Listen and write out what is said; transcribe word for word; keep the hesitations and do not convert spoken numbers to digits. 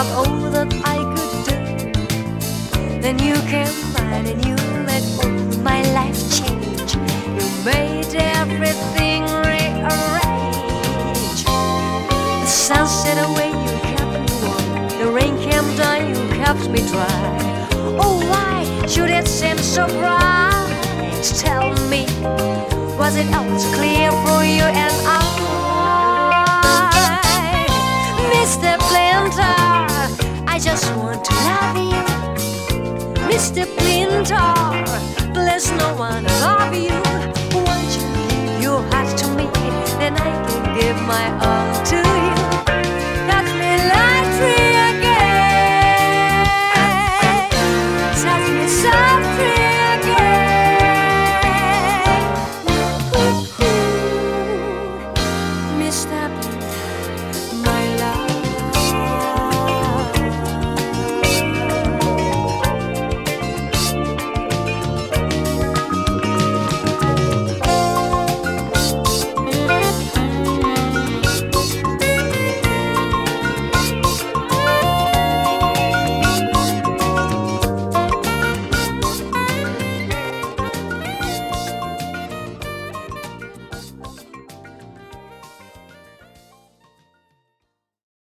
about all that I could do. Then you came by and you made all my life change. You made everything rearrange. The sun set away, you kept me warm. The rain came down, you kept me dry. Oh, why should it seem so bright? Tell me, was it always clear for you and I? Mister Splinter, I just want to love you. Mister Splinter, there's no one above you. Won't you give your heart to me? Then I can give my all.